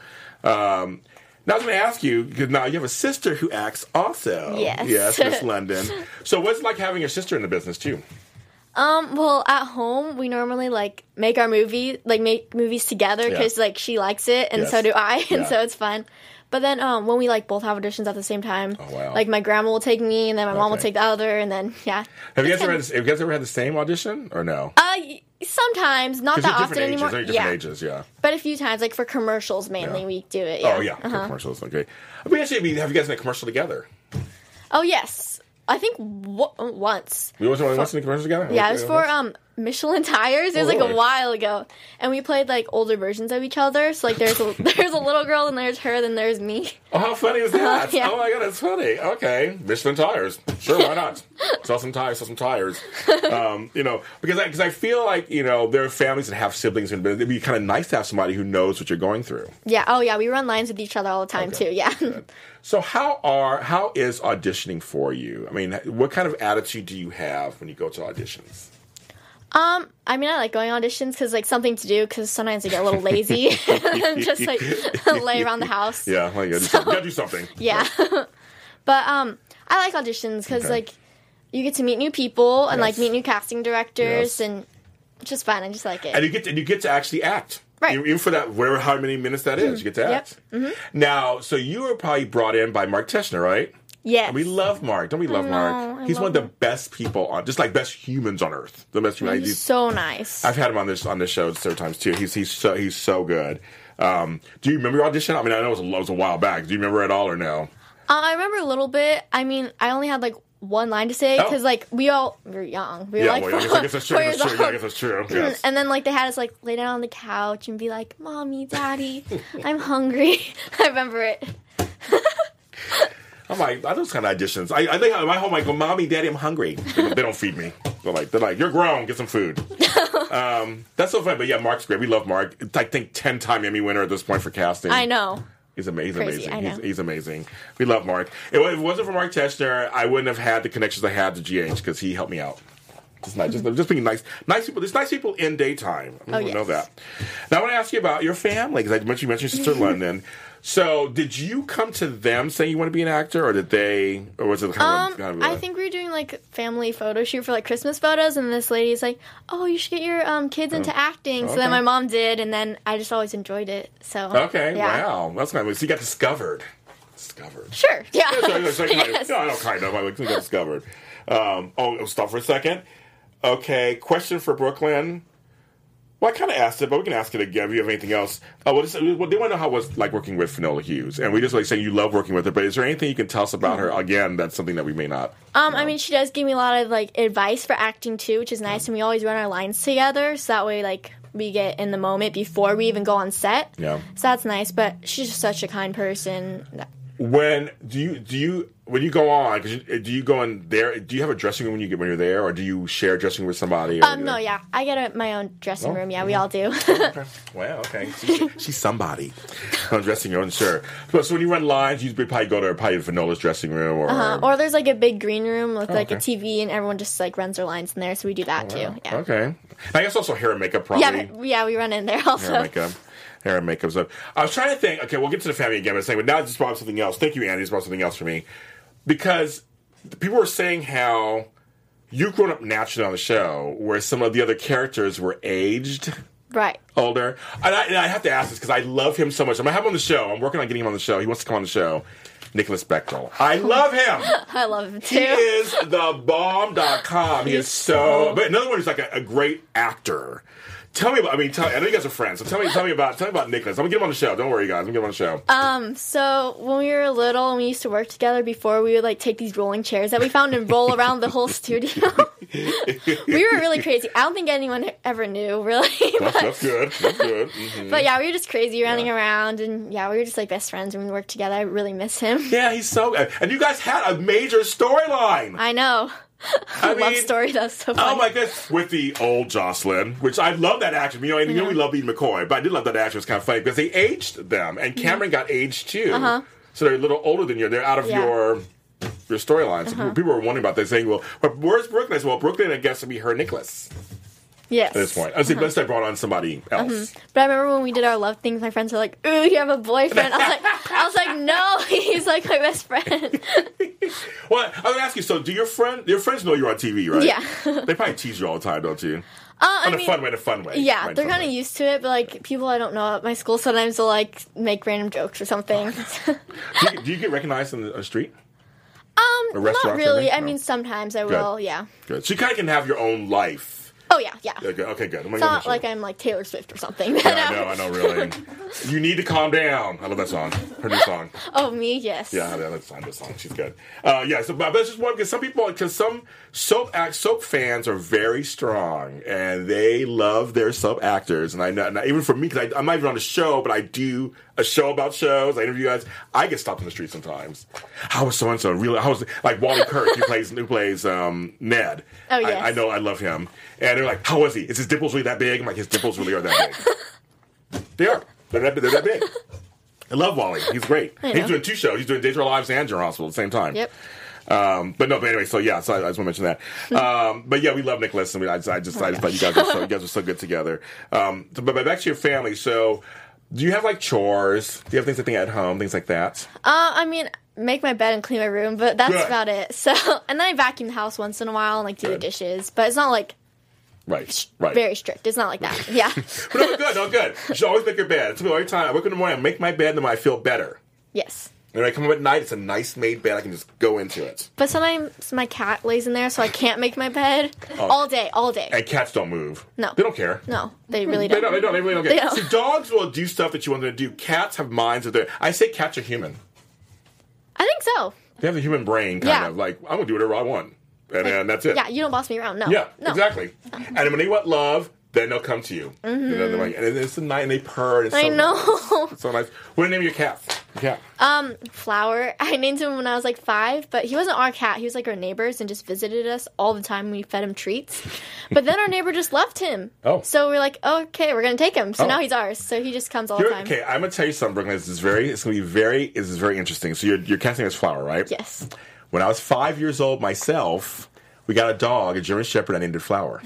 [SPEAKER 2] Um, now I was going to ask you, because now you have a sister who acts also.
[SPEAKER 4] Yes.
[SPEAKER 2] Yes, Miss London. So what's it like having your sister in the business, too?
[SPEAKER 4] Um, well, at home, we normally, like, make our movie, like, make movies together
[SPEAKER 2] Yeah.
[SPEAKER 4] because, like, she likes it, and
[SPEAKER 2] Yes.
[SPEAKER 4] so do I, and
[SPEAKER 2] Yeah.
[SPEAKER 4] so it's fun. But then, um, when we, like, both have auditions at the same time,
[SPEAKER 2] Oh, wow.
[SPEAKER 4] like, my grandma will take me, and then my mom will
[SPEAKER 2] Okay.
[SPEAKER 4] take the other, and then, yeah.
[SPEAKER 2] Have you, guys
[SPEAKER 4] It's
[SPEAKER 2] ever
[SPEAKER 4] kind
[SPEAKER 2] had, have you guys ever had the same audition, or no?
[SPEAKER 4] Uh, y- sometimes, not
[SPEAKER 2] Because
[SPEAKER 4] that
[SPEAKER 2] you're
[SPEAKER 4] often
[SPEAKER 2] different ages.
[SPEAKER 4] anymore.
[SPEAKER 2] They're different
[SPEAKER 4] Yeah,
[SPEAKER 2] ages, yeah.
[SPEAKER 4] but a few times, like, for commercials, mainly,
[SPEAKER 2] Yeah.
[SPEAKER 4] we do it, yeah.
[SPEAKER 2] Oh, yeah, for
[SPEAKER 4] Uh-huh.
[SPEAKER 2] commercials, okay. I mean, actually, I mean, have you guys made a commercial together?
[SPEAKER 4] Oh, yes. I think w- once.
[SPEAKER 2] You always once in a commercial together?
[SPEAKER 4] Yeah,
[SPEAKER 2] Okay,
[SPEAKER 4] it was for
[SPEAKER 2] okay.
[SPEAKER 4] um Michelin tires. It
[SPEAKER 2] Oh,
[SPEAKER 4] was like
[SPEAKER 2] really?
[SPEAKER 4] a while ago, and we played like older versions of each other. So like there's a there's a little girl, and there's her, then there's me.
[SPEAKER 2] Oh, how funny is that?
[SPEAKER 4] Yeah.
[SPEAKER 2] Oh my god, that's funny. Okay, Michelin tires. Sure, why not? Sell some tires, sell some tires. Um, you know, because I, because I feel like, you know, there are families that have siblings, and it'd be kind of nice to have somebody who knows what you're going through.
[SPEAKER 4] Yeah. Oh yeah, we run lines with each other all the time
[SPEAKER 2] Okay.
[SPEAKER 4] too. Yeah.
[SPEAKER 2] So how are how is auditioning for you? I mean, what kind of attitude do you have when you go to auditions?
[SPEAKER 4] um, I mean, I like going auditions because like something to do. Because sometimes I get a little lazy and just like lay around the house.
[SPEAKER 2] Yeah, well, you gotta do something. You gotta do something.
[SPEAKER 4] Yeah. But um, I like auditions because
[SPEAKER 2] Okay.
[SPEAKER 4] like you get to meet new people and like
[SPEAKER 2] Yes.
[SPEAKER 4] meet new casting directors
[SPEAKER 2] Yes.
[SPEAKER 4] and it's just fun. I just like it.
[SPEAKER 2] And you get to, and you get to actually act.
[SPEAKER 4] Right.
[SPEAKER 2] Even for that, whatever, how many minutes that is, you get to
[SPEAKER 4] Yep.
[SPEAKER 2] act. Now, so you were probably brought in by Mark Teschner, right?
[SPEAKER 4] Yes.
[SPEAKER 2] And we love Mark. Don't we love
[SPEAKER 4] know,
[SPEAKER 2] Mark?
[SPEAKER 4] I
[SPEAKER 2] He's
[SPEAKER 4] love
[SPEAKER 2] one of the best people on, just like best humans on earth. The best human.
[SPEAKER 4] He's so nice.
[SPEAKER 2] I've had him on this on this show several times too. He's he's so he's so good. Um, do you remember your audition? I mean, I know it was, a, it was a while back. Do you remember it all or no?
[SPEAKER 4] Uh, I remember a little bit. I mean, I only had like one line to say
[SPEAKER 2] Oh.
[SPEAKER 4] because like we all we were young. We were
[SPEAKER 2] Yeah,
[SPEAKER 4] like
[SPEAKER 2] well, I guess, I guess that's true.
[SPEAKER 4] four
[SPEAKER 2] I guess
[SPEAKER 4] years
[SPEAKER 2] that's true. Yeah, I
[SPEAKER 4] old.
[SPEAKER 2] guess that's true. Yes.
[SPEAKER 4] And then like they had us like lay down on the couch and be like, "Mommy, Daddy, I'm hungry." I remember it.
[SPEAKER 2] I'm like, I those kind of auditions. I, I think at my home, I go, Mommy, Daddy, I'm hungry. They don't, they don't feed me. They're like, they're like, you're grown, get some food. um, that's so funny. But yeah, Mark's great. We love Mark. It's, I think ten time Emmy winner at this point for casting.
[SPEAKER 4] I know.
[SPEAKER 2] He's amazing.
[SPEAKER 4] Crazy,
[SPEAKER 2] amazing.
[SPEAKER 4] I know.
[SPEAKER 2] He's, he's amazing. We love Mark. If it wasn't for Mark Teschner, I wouldn't have had the connections I had to G H because he helped me out. Just nice, just, just being nice, nice people. There's nice people in daytime. I
[SPEAKER 4] Oh,
[SPEAKER 2] don't know
[SPEAKER 4] yes.
[SPEAKER 2] that. Now I want to ask you about your family because I mentioned you mentioned your sister London. So did you come to them saying you want to be an actor, or did they, or was it kind
[SPEAKER 4] Um,
[SPEAKER 2] of? Kind of
[SPEAKER 4] I
[SPEAKER 2] a-
[SPEAKER 4] think we were doing like family photo shoot for like Christmas photos, and this lady's like, "Oh, you should get your um kids into acting." So
[SPEAKER 2] okay.
[SPEAKER 4] then my mom did, and then I just always enjoyed it. So
[SPEAKER 2] Okay,
[SPEAKER 4] yeah.
[SPEAKER 2] wow, that's kind of. So you got discovered. Discovered.
[SPEAKER 4] Sure. Yeah.
[SPEAKER 2] Yeah, so it's like,
[SPEAKER 4] Yes.
[SPEAKER 2] no, I don't kind of. I like, we got discovered. Um, oh, stop for a second. Okay, question for Brooklyn. Well, I kind of asked it, but we can ask it again if you have anything else. Uh, well, this, well, they want to know how it was like working with Finola Hughes. And we just like saying you love working with her, but is there anything you can tell us about her? Again, that's something that we may not.
[SPEAKER 4] Um, I mean, she does give me a lot of like advice for acting too, which is nice, and we always run our lines together, so that way like we get in the moment before we even go on set.
[SPEAKER 2] Yeah.
[SPEAKER 4] So that's nice, but she's just such a kind person.
[SPEAKER 2] When do you do you when you go on? 'Cause you, do you go in there? Do you have a dressing room when you get when you're there, or do you share a dressing room with somebody? Or
[SPEAKER 4] Um, no, yeah, I get a, my own dressing
[SPEAKER 2] Oh,
[SPEAKER 4] room. Yeah, we all do.
[SPEAKER 2] Okay. Well, okay. She, she's somebody. On dressing room, sure. But so when you run lines, you probably go to probably Finola's dressing room, or
[SPEAKER 4] Uh, or there's like a big green room with like
[SPEAKER 2] okay.
[SPEAKER 4] a T V, and everyone just like runs their lines in there. So we do that too. Yeah.
[SPEAKER 2] Okay. I guess also hair and makeup probably.
[SPEAKER 4] Yeah, but, yeah, we run in there also.
[SPEAKER 2] Hair and makeup. Hair and makeup stuff. I was trying to think. Okay, we'll get to the family again, but saying, but now it's just brought up something else. Thank you, Andy. It's brought something else for me because people were saying how you've grown up naturally on the show, where some of the other characters were aged.
[SPEAKER 4] Right.
[SPEAKER 2] Older. And I, and I have to ask this because I love him so much. I'm going to have him on the show. I'm working on getting him on the show. He wants to come on the show. Nicholas Bechtel. I love him.
[SPEAKER 4] I love him too.
[SPEAKER 2] He is the bomb dot com. He is so. But another one is like a, a great actor. Tell me about. I mean, tell, I know you guys are friends, so tell me, tell me about, tell me about Nicholas. I'm gonna get him on the show. Don't worry, guys. I'm gonna get him on the show.
[SPEAKER 4] Um, so when we were little and we used to work together before, we would like take these rolling chairs that we found and roll around the whole studio. We were really crazy. I don't think anyone ever knew, really.
[SPEAKER 2] That's,
[SPEAKER 4] but,
[SPEAKER 2] that's good. That's good. Mm-hmm.
[SPEAKER 4] but yeah, we were just crazy running
[SPEAKER 2] Yeah.
[SPEAKER 4] around, and yeah, we were just like best friends when we worked together. I really miss him.
[SPEAKER 2] Yeah, he's so good. And you guys had a major storyline.
[SPEAKER 4] I know.
[SPEAKER 2] I
[SPEAKER 4] Love
[SPEAKER 2] mean,
[SPEAKER 4] story. That's so funny.
[SPEAKER 2] Oh my goodness! With the old Jocelyn, which I love that actress. You know, and you know we love Lee McCoy, but I did love that actress. It was kind of funny because they aged them, and Cameron got aged too.
[SPEAKER 4] Uh-huh.
[SPEAKER 2] So they're a little older than you. They're out of
[SPEAKER 4] Yeah.
[SPEAKER 2] your your storylines. So people were wondering about this, saying, "Well, but where's Brooklyn?" I said, "Well, Brooklyn, I guess, would be her Nicholas
[SPEAKER 4] Yes.
[SPEAKER 2] at this point." I said, "Unless I brought on somebody else."
[SPEAKER 4] But I remember when we did our love things, my friends were like, "Ooh, you have a boyfriend." I was like, I was like, "No, he's like my best friend."
[SPEAKER 2] Well, I would ask you. So, do your friend, your friends know you're on T V, right?
[SPEAKER 4] Yeah.
[SPEAKER 2] They probably tease you all the time, don't you?
[SPEAKER 4] Uh,
[SPEAKER 2] In
[SPEAKER 4] I
[SPEAKER 2] a
[SPEAKER 4] mean,
[SPEAKER 2] fun way, in a fun way.
[SPEAKER 4] yeah,
[SPEAKER 2] Right,
[SPEAKER 4] they're
[SPEAKER 2] fun
[SPEAKER 4] kind of
[SPEAKER 2] way.
[SPEAKER 4] used to it, but like people I don't know at my school sometimes will like make random jokes or something.
[SPEAKER 2] Do you, do you get recognized on the uh, street?
[SPEAKER 4] um,
[SPEAKER 2] A
[SPEAKER 4] not
[SPEAKER 2] restaurant or
[SPEAKER 4] really.
[SPEAKER 2] something?
[SPEAKER 4] I
[SPEAKER 2] No.
[SPEAKER 4] mean, sometimes I will. Yeah.
[SPEAKER 2] Good. So you kind of can have your own life.
[SPEAKER 4] Oh yeah, yeah.
[SPEAKER 2] Okay, okay, good. I'm
[SPEAKER 4] It's not like I'm like Taylor Swift or something.
[SPEAKER 2] Yeah, I know, I know, really. You need to calm down. I love that song. Her new song.
[SPEAKER 4] Oh, me, yes.
[SPEAKER 2] Yeah, yeah, that's fine. That song. She's good. Uh, yeah, so but it's just one because some people, because some soap act soap fans are very strong and they love their soap actors. And I know, and even for me, because I'm not even on a show, but I do a show about shows. I interview guys. I get stopped in the street sometimes. How was so and so really? How was like Wally Kirk? Who plays who plays um, Ned?
[SPEAKER 4] Oh, yes.
[SPEAKER 2] I, I know. I love him. And they're like, "How was he? Is his dimples really that big?" I'm like, "His dimples really are that big." They are. They're that, they're that big. I love Wally. He's great.
[SPEAKER 4] I
[SPEAKER 2] He's
[SPEAKER 4] know.
[SPEAKER 2] doing two shows. He's doing Days of Our Lives and General Hospital at the same time.
[SPEAKER 4] Yep.
[SPEAKER 2] Um, but no, but anyway, so yeah, so I, I just want to mention that. Um, but yeah, we love Nicholas, and we, I, just, I just, I just thought you guys were so, you guys were so good together. Um, so, but, but back to your family. So, do you have like chores? Do you have things I think at home, things like that?
[SPEAKER 4] Uh, I mean, make my bed and clean my room, but that's
[SPEAKER 2] Good.
[SPEAKER 4] about it. So, and then I vacuum the house once in a while and like do the
[SPEAKER 2] Good.
[SPEAKER 4] dishes, but it's not like
[SPEAKER 2] Right, right.
[SPEAKER 4] very strict. It's not like that. Yeah.
[SPEAKER 2] But no, good, no, good. You should always make your bed. It's me every time I wake up in the morning, I make my bed, and then I feel better.
[SPEAKER 4] Yes.
[SPEAKER 2] And when I come home at night, it's a nice made bed. I can just go into it.
[SPEAKER 4] But sometimes my cat lays in there, so I can't make my bed all day, all day.
[SPEAKER 2] And cats don't move.
[SPEAKER 4] No.
[SPEAKER 2] They don't care.
[SPEAKER 4] No, they really
[SPEAKER 2] They
[SPEAKER 4] don't.
[SPEAKER 2] don't. They don't. They really don't
[SPEAKER 4] They
[SPEAKER 2] care.
[SPEAKER 4] don't.
[SPEAKER 2] See, dogs will do stuff that you want them to do. Cats have minds of their. I say cats are human.
[SPEAKER 4] I think so.
[SPEAKER 2] They have a human brain, kind
[SPEAKER 4] Yeah.
[SPEAKER 2] of like I'm gonna do whatever I want, and then that's it.
[SPEAKER 4] Yeah, you don't boss me around. No.
[SPEAKER 2] Yeah,
[SPEAKER 4] no.
[SPEAKER 2] exactly. And when they want love, then they'll come to you. Mm-hmm. You know, they're like, and it's a night, and they purr. And it's
[SPEAKER 4] I
[SPEAKER 2] so
[SPEAKER 4] know.
[SPEAKER 2] Nice. It's so nice. What do you name your cat? Your cat.
[SPEAKER 4] Um, Flower. I named him when I was like five, but he wasn't our cat. He was like our neighbor's and just visited us all the time. We fed him treats. But then our neighbor just left him.
[SPEAKER 2] Oh.
[SPEAKER 4] So we're like, oh, okay, we're gonna take him. So
[SPEAKER 2] Oh.
[SPEAKER 4] now he's ours. So he just comes all the
[SPEAKER 2] You're-
[SPEAKER 4] time.
[SPEAKER 2] okay, I'm gonna tell you something, Brooklyn. This is very. It's gonna be very. This is very interesting. So your your cat's name is Flower, right?
[SPEAKER 4] Yes.
[SPEAKER 2] When I was five years old myself, we got a dog, a German Shepherd. I named it Flower.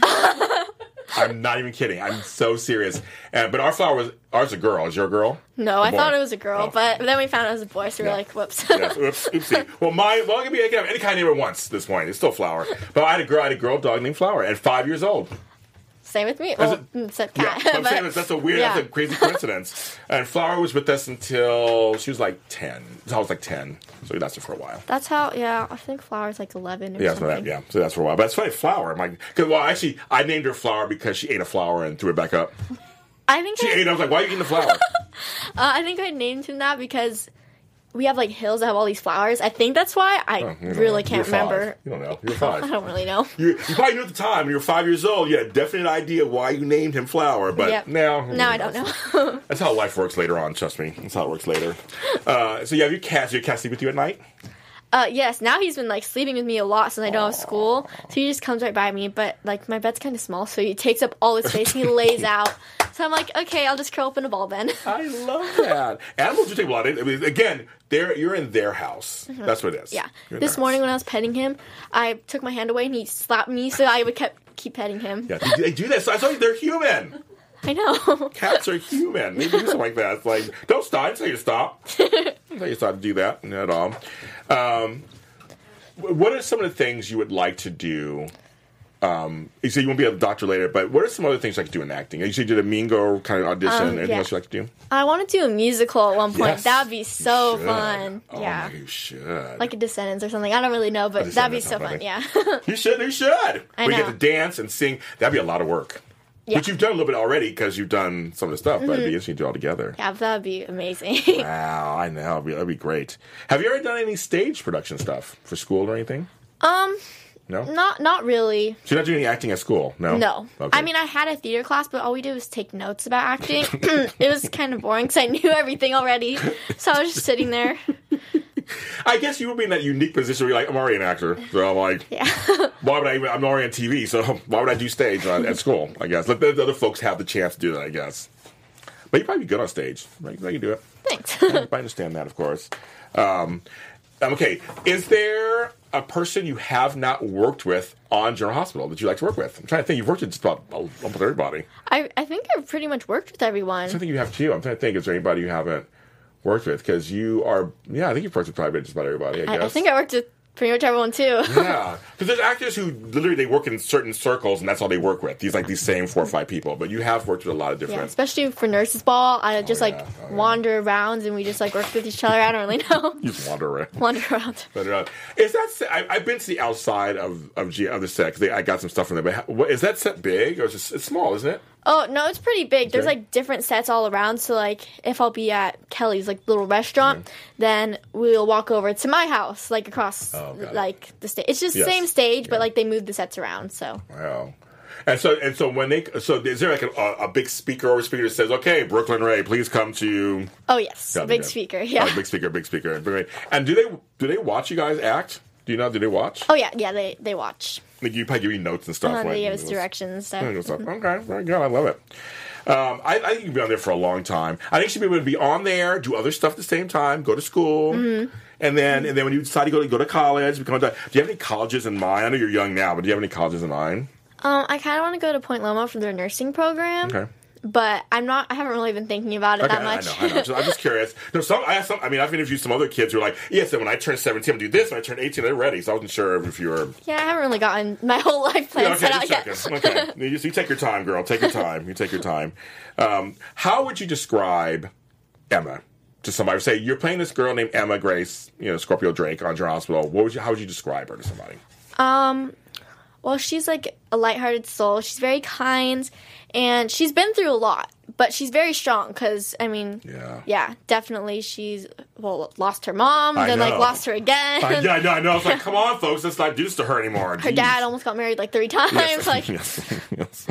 [SPEAKER 2] I'm not even kidding. I'm so serious. Uh, but our Flower was ours. A girl. Is your girl?
[SPEAKER 4] No,
[SPEAKER 2] A
[SPEAKER 4] I
[SPEAKER 2] boy?
[SPEAKER 4] thought it was a girl,
[SPEAKER 2] Oh.
[SPEAKER 4] but then we found out it was a boy, so we
[SPEAKER 2] Yeah.
[SPEAKER 4] were like, whoops.
[SPEAKER 2] Yes, oops, oopsie. Well, my well, I can be I can have any kind of name at once. At this point, it's still Flower. But I had a girl, I had a girl dog named Flower at five years old.
[SPEAKER 4] Same with me.
[SPEAKER 2] Is
[SPEAKER 4] Well,
[SPEAKER 2] it-
[SPEAKER 4] except
[SPEAKER 2] Yeah,
[SPEAKER 4] cat.
[SPEAKER 2] but I'm
[SPEAKER 4] but-
[SPEAKER 2] saying that's, that's a weird,
[SPEAKER 4] yeah.
[SPEAKER 2] that's a crazy coincidence. And Flower was with us until she was like ten. So I was like ten, so we lasted for a while.
[SPEAKER 4] That's how, yeah, I think Flower's like eleven or
[SPEAKER 2] Yeah, so
[SPEAKER 4] something.
[SPEAKER 2] that, yeah, so that's for a while. But it's funny, Flower. I'm like, cause, well, actually, I named her Flower because she ate a flower and threw it back up.
[SPEAKER 4] I think
[SPEAKER 2] She
[SPEAKER 4] I,
[SPEAKER 2] ate it. I was like, why are you eating the flower?
[SPEAKER 4] uh, I think I named him that because we have like hills that have all these flowers. I think that's why. I
[SPEAKER 2] Oh, you don't
[SPEAKER 4] really
[SPEAKER 2] know.
[SPEAKER 4] can't
[SPEAKER 2] You're five.
[SPEAKER 4] remember.
[SPEAKER 2] You don't know. You're
[SPEAKER 4] I
[SPEAKER 2] five.
[SPEAKER 4] don't really know.
[SPEAKER 2] You, you probably knew at the time when you were five years old. You had a definite idea why you named him Flower, but
[SPEAKER 4] Yep.
[SPEAKER 2] now
[SPEAKER 4] Now I don't know.
[SPEAKER 2] That's how life works later on. Trust me, that's how it works later. Uh, so you have your cat. So your cat sleep with you at night?
[SPEAKER 4] Uh, yes, now he's been like sleeping with me a lot since I don't have school. So he just comes right by me, but like my bed's kind of small, so he takes up all his space and he lays out. So I'm like, okay, I'll just curl up in a ball then.
[SPEAKER 2] I love that. Animals do take a lot. Of, I mean, again, they're you're in their house. That's what it is.
[SPEAKER 4] Yeah.
[SPEAKER 2] You're in
[SPEAKER 4] This
[SPEAKER 2] their
[SPEAKER 4] morning
[SPEAKER 2] house.
[SPEAKER 4] when I was petting him, I took my hand away and he slapped me, so I would kept keep petting him.
[SPEAKER 2] Yeah, they, they do that. So I told you they're human.
[SPEAKER 4] I know.
[SPEAKER 2] Cats are human. They do something like that. It's like, don't stop. I didn't tell you to stop. I didn't tell you to stop to do that at all. Um, what are some of the things you would like to do Um, you said you won't be a doctor later, but what are some other things you like to do in acting? You said you did a Mean Girl kind of audition.
[SPEAKER 4] Um,
[SPEAKER 2] Anything
[SPEAKER 4] yeah.
[SPEAKER 2] else you like to do?
[SPEAKER 4] I want to do a musical at one point.
[SPEAKER 2] Yes,
[SPEAKER 4] That would be so
[SPEAKER 2] you should.
[SPEAKER 4] fun.
[SPEAKER 2] Oh,
[SPEAKER 4] yeah.
[SPEAKER 2] my, you should.
[SPEAKER 4] Like a Descendants or something. I don't really know, but that'd be
[SPEAKER 2] Descendants,
[SPEAKER 4] so
[SPEAKER 2] how
[SPEAKER 4] fun.
[SPEAKER 2] funny.
[SPEAKER 4] Yeah.
[SPEAKER 2] You should. You should.
[SPEAKER 4] I
[SPEAKER 2] We get
[SPEAKER 4] know.
[SPEAKER 2] to dance and sing. That'd be a lot of work.
[SPEAKER 4] Yeah.
[SPEAKER 2] Which you've done a little bit already because you've done some of the stuff, but it'd be interesting to do it all together.
[SPEAKER 4] Yeah, that'd be amazing.
[SPEAKER 2] Wow, I know. That'd be, that'd be great. Have you ever done any stage production stuff for school or anything?
[SPEAKER 4] um,
[SPEAKER 2] No?
[SPEAKER 4] not not really.
[SPEAKER 2] So you're not doing any acting at school? No?
[SPEAKER 4] No.
[SPEAKER 2] Okay.
[SPEAKER 4] I mean, I had a theater class, but all we did was take notes about acting. It was kind of boring because I knew everything already. So I was just sitting there.
[SPEAKER 2] I guess you would be in that unique position where you're like, I'm already an actor. So I'm like,
[SPEAKER 4] Yeah.
[SPEAKER 2] why would I even, I'm already on T V, so why would I do stage on, at school, I guess? Let the other folks have the chance to do that, I guess. But you'd probably be good on stage. Right? You can do it.
[SPEAKER 4] Thanks.
[SPEAKER 2] I understand that, of course. Um, okay, is there a person you have not worked with on General Hospital that you like to work with? I'm trying to think. You've worked with just about almost everybody.
[SPEAKER 4] I, I think I've pretty much worked with everyone.
[SPEAKER 2] I think you have too. I'm trying to think. Is there anybody you haven't worked with? Because you are, yeah, I think you've worked with probably just about everybody, I guess.
[SPEAKER 4] I, I think I worked with pretty much everyone too.
[SPEAKER 2] Yeah, because there's actors who literally they work in certain circles and that's all they work with. These like these same four or five people. But you have worked with a lot of
[SPEAKER 4] Yeah,
[SPEAKER 2] different.
[SPEAKER 4] especially for nurses ball, I just
[SPEAKER 2] yeah.
[SPEAKER 4] like
[SPEAKER 2] Oh, yeah.
[SPEAKER 4] wander around and we just like work with each other. I don't really know.
[SPEAKER 2] You just wander around.
[SPEAKER 4] Wander around.
[SPEAKER 2] But uh, is that set, I, I've been to the outside of of, G, of the set because I got some stuff from there. But how, what, is that set big or is it, it's small? Isn't it?
[SPEAKER 4] Oh no, it's pretty big. There's
[SPEAKER 2] Okay.
[SPEAKER 4] like different sets all around. So like if I'll be at Kelly's like little restaurant, then we'll walk over to my house, like across
[SPEAKER 2] Oh, got it.
[SPEAKER 4] like the stage. It's just the
[SPEAKER 2] Yes.
[SPEAKER 4] same stage, but
[SPEAKER 2] Yeah.
[SPEAKER 4] like they move the sets around. So
[SPEAKER 2] Wow. And so and so when they so is there like a, a, a big speaker or speaker that says, "Okay, Brooklyn Ray, please come to."
[SPEAKER 4] oh yes,
[SPEAKER 2] Yeah,
[SPEAKER 4] big
[SPEAKER 2] okay.
[SPEAKER 4] speaker. Yeah.
[SPEAKER 2] Oh, big speaker, big speaker. Great. And do they do they watch you guys act? Do you know? Do they watch?
[SPEAKER 4] Oh yeah, yeah. They they watch.
[SPEAKER 2] Like you probably give you notes and stuff.
[SPEAKER 4] Uh,
[SPEAKER 2] right?
[SPEAKER 4] they give us
[SPEAKER 2] And
[SPEAKER 4] directions. So.
[SPEAKER 2] and stuff. Okay, very good. I love it. Um, I, I think you can be on there for a long time. I think you should be able to be on there, do other stuff at the same time, go to school,
[SPEAKER 4] Mm-hmm.
[SPEAKER 2] and then and then when you decide to go to go to college, become. Do you have any colleges in mind? I know you're young now, but do you have any colleges in mind?
[SPEAKER 4] Um, I kind of want to go to Point Loma for their nursing program.
[SPEAKER 2] Okay.
[SPEAKER 4] But I'm not. I haven't really been thinking about it
[SPEAKER 2] Okay,
[SPEAKER 4] that much.
[SPEAKER 2] I know. I know. I'm just, I'm just curious. No, some. I have some. I mean, I've interviewed some other kids who are like, "Yes, and when I turn seventeen, I'm gonna do this. When I turn eighteen, they're ready." So I wasn't sure if you were.
[SPEAKER 4] Yeah, I haven't really gotten my whole life plan
[SPEAKER 2] Yeah, okay,
[SPEAKER 4] set out
[SPEAKER 2] just
[SPEAKER 4] yet.
[SPEAKER 2] checking. Okay, you, just, you take your time, girl. Take your time. You take your time. Um, how would you describe Emma to somebody? Say you're playing this girl named Emma Grace, you know, Scorpio Drake on General Hospital. What would you? How would you describe her to somebody?
[SPEAKER 4] Um, well, she's like a lighthearted soul. She's very kind, and she's been through a lot, but she's very strong. Because I mean,
[SPEAKER 2] Yeah.
[SPEAKER 4] yeah, definitely, she's well lost her mom,
[SPEAKER 2] I
[SPEAKER 4] then like
[SPEAKER 2] know.
[SPEAKER 4] lost her again.
[SPEAKER 2] Uh, yeah, I know. I know. It's like, come on, folks, let's not do this to her anymore.
[SPEAKER 4] Her dad almost got married like three times.
[SPEAKER 2] Yes.
[SPEAKER 4] Like,
[SPEAKER 2] yes. yes.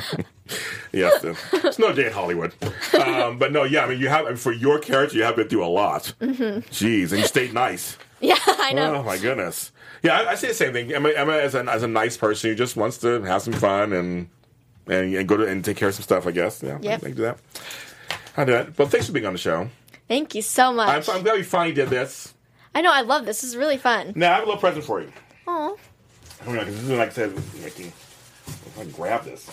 [SPEAKER 2] Yes. It's no day in Hollywood. Um, but no, yeah, I mean, you have, I mean, for your character, you have been through a lot. Mm-hmm. Jeez, and you stayed nice.
[SPEAKER 4] yeah, I know.
[SPEAKER 2] Oh, my goodness. Yeah, I, I say the same thing. Emma, Emma as, a, as a nice person who just wants to have some fun and and, and go to and take care of some stuff, I guess. Yeah,
[SPEAKER 4] Yep.
[SPEAKER 2] I can do that. I do that. But thanks for being on the show.
[SPEAKER 4] Thank you so much.
[SPEAKER 2] I'm, I'm glad we finally did this.
[SPEAKER 4] I know. I love this. This is really fun.
[SPEAKER 2] Now, I have a little present for you.
[SPEAKER 4] Oh,
[SPEAKER 2] I mean, like, this is like I said, making. If I can grab this.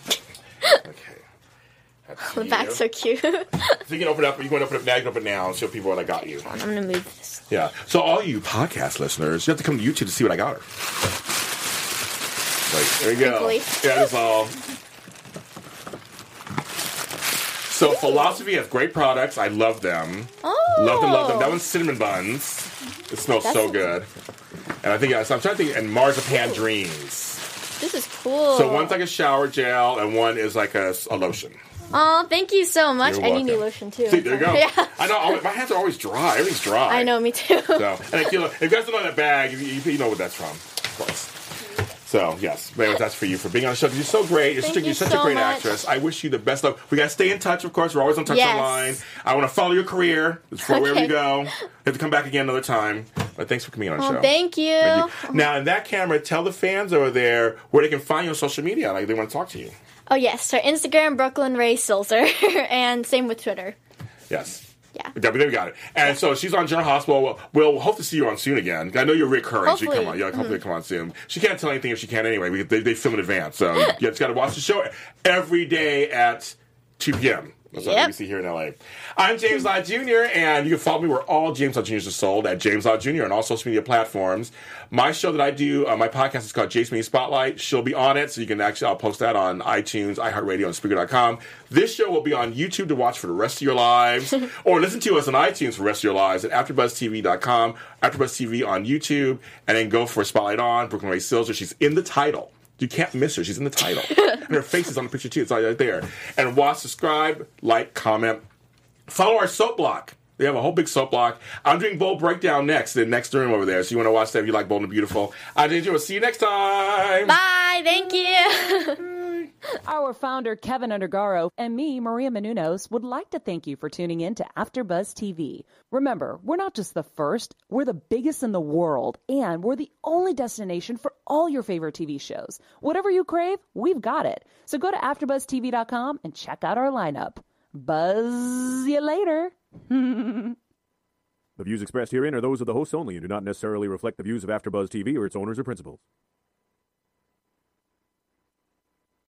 [SPEAKER 2] Okay. That's
[SPEAKER 4] the
[SPEAKER 2] you.
[SPEAKER 4] back's so cute.
[SPEAKER 2] So you can open it up. You can open it up now. You can open it now and show people what I got you.
[SPEAKER 4] I'm gonna move this.
[SPEAKER 2] Yeah. So all you podcast listeners, you have to come to YouTube to see what I got her. Like, there you go.
[SPEAKER 4] Thankfully.
[SPEAKER 2] Yeah, that's all. So Philosophy has great products. I love them.
[SPEAKER 4] Oh,
[SPEAKER 2] Love them, love them. That one's cinnamon buns. It smells
[SPEAKER 4] That's
[SPEAKER 2] so
[SPEAKER 4] a-
[SPEAKER 2] good. And I think, so I'm trying to think, and Marzipan Dreams.
[SPEAKER 4] This is cool.
[SPEAKER 2] So one's like a shower gel, and one is like a, a lotion.
[SPEAKER 4] Oh, thank you so much.
[SPEAKER 2] You're
[SPEAKER 4] I need new
[SPEAKER 2] welcome.
[SPEAKER 4] lotion too.
[SPEAKER 2] See, there you go.
[SPEAKER 4] Yeah.
[SPEAKER 2] I know, always, my hands are always dry. Everything's dry.
[SPEAKER 4] I know, me too.
[SPEAKER 2] So, and if you, if you guys don't know that bag, you, you, you know what that's from, of course. So, yes, anyways, that's for you for being on the show. You're so great. You're,
[SPEAKER 4] Thank
[SPEAKER 2] such, a,
[SPEAKER 4] you
[SPEAKER 2] you're such
[SPEAKER 4] so
[SPEAKER 2] a great
[SPEAKER 4] much.
[SPEAKER 2] actress. I wish you the best luck. We got to stay in touch, of course. We're always on touch
[SPEAKER 4] Yes.
[SPEAKER 2] online. I want to follow your career. It's for wherever
[SPEAKER 4] Okay.
[SPEAKER 2] you go. You have to come back again another time. But thanks for coming on the
[SPEAKER 4] Oh,
[SPEAKER 2] show.
[SPEAKER 4] thank you.
[SPEAKER 2] Thank you. Now, in that camera, tell the fans over there where they can find you on social media. Like, they want to talk to you.
[SPEAKER 4] Oh yes, so Instagram Brooklyn Ray Silzer, and same with Twitter.
[SPEAKER 2] Yes.
[SPEAKER 4] Yeah.
[SPEAKER 2] Yeah, we got it. And so she's on General Hospital. We'll, we'll hope to see you on soon again. I know you're recurring. She
[SPEAKER 4] Hopefully.
[SPEAKER 2] come on. Yeah, hopefully come on soon. She can't tell anything if she can anyway. We, they, they film in advance. So you just got to watch the show every day at two p.m. That's
[SPEAKER 4] Yep.
[SPEAKER 2] on A B C here in L A. I'm James Lott Junior, and you can follow me where all James Lott Juniors are sold at James Lott Junior on all social media platforms. My show that I do, uh, my podcast is called Jason Media Spotlight. She'll be on it, so you can actually, I'll post that on iTunes, iHeartRadio, and Spreaker dot com. This show will be on YouTube to watch for the rest of your lives, or listen to us on iTunes for the rest of your lives at AfterBuzz T V dot com, AfterBuzz T V on YouTube, and then go for Spotlight on, Brooklyn Ray Silzer. She's in the title. You can't miss her. She's in the title. And her face is on the picture, too. It's all right there. And watch, subscribe, like, comment. Follow our soap block. We have a whole big soap block. I'm doing Bold Breakdown next, the next room over there. So you want to watch that if you like Bold and Beautiful. I'm J J. We'll see you next time.
[SPEAKER 4] Bye. Thank you.
[SPEAKER 3] Our founder, Kevin Undergaro, and me, Maria Menounos, would like to thank you for tuning in to AfterBuzz T V. Remember, we're not just the first, we're the biggest in the world, and we're the only destination for all your favorite T V shows. Whatever you crave, we've got it. So go to after buzz T V dot com and check out our lineup. Buzz you later.
[SPEAKER 5] The views expressed herein are those of the hosts only and do not necessarily reflect the views of AfterBuzz T V or its owners or principals.